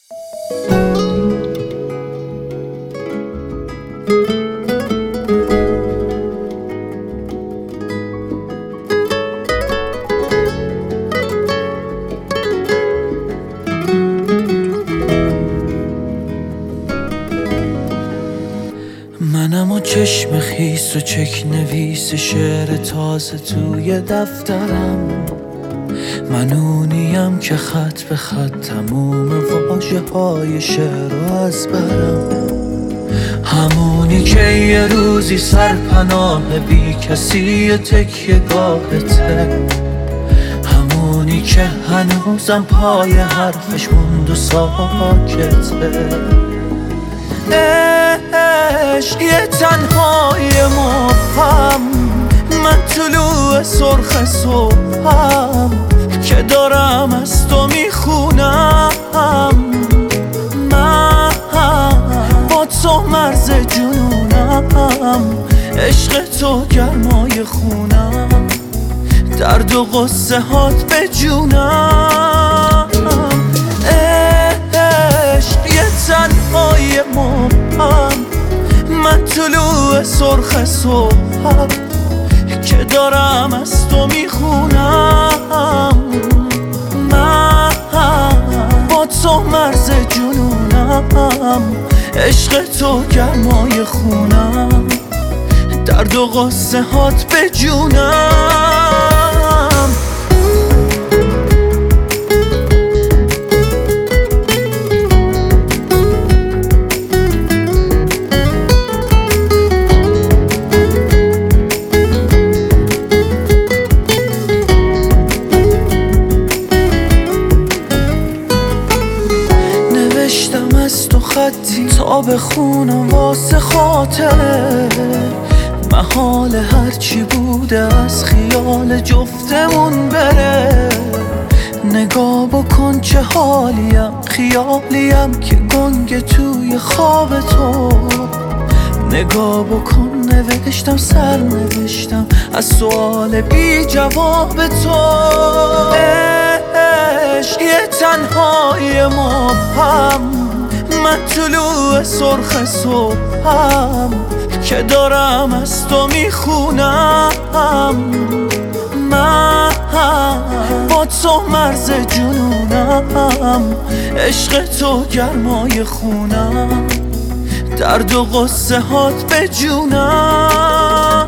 منم و چشم خیس و چک نویس شعر تازه توی دفترم. من اونیم که خط به خط تموم واژه های شعر رو از برم. همونی که یه روزی سرپناه بی کسی تکیه گاهته. همونی که هنوزم پای حرفش موند و ساکته. عشق یه تنهای مبهم، من طلوع سرخ صبحم که دارم از تو میخونم. من با تو مرز جنونم، عشق تو گرمای خونم، درد و غصه هات به جونم. عشق یه تنهای مبهم، من طلوع سرخ صبحم که دارم از تو میخونم. من با تو مرز جنونم، عشق تو گرمای خونم، درد و غصه هات به جونم. نوشتم از تو خطی تا بخونم واسه خاطره، محال هرچی بوده از خیال جفتمون بره. نگاه بکن چه حالیم، خیالیم که گنگ توی خواب تو. نگاه بکن نوشتم سر نوشتم از سوال بی جواب تو. عشق یه تنهای مبهم، من طلوع سرخ صبحم که دارم از تو میخونم. من با تو مرز جنونم، عشق تو گرمای خونم، درد و غصه هات به جونم.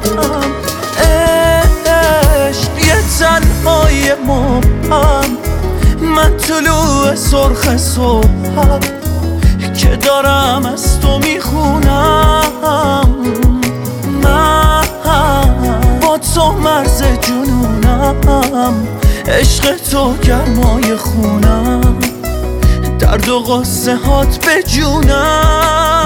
عشق یه تنهای مبهم، من طلوع سرخ صبحم که دارم از تو میخونم. من با تو مرز جنونم، عشق تو گرمای خونم، درد و غصه هات به جونم.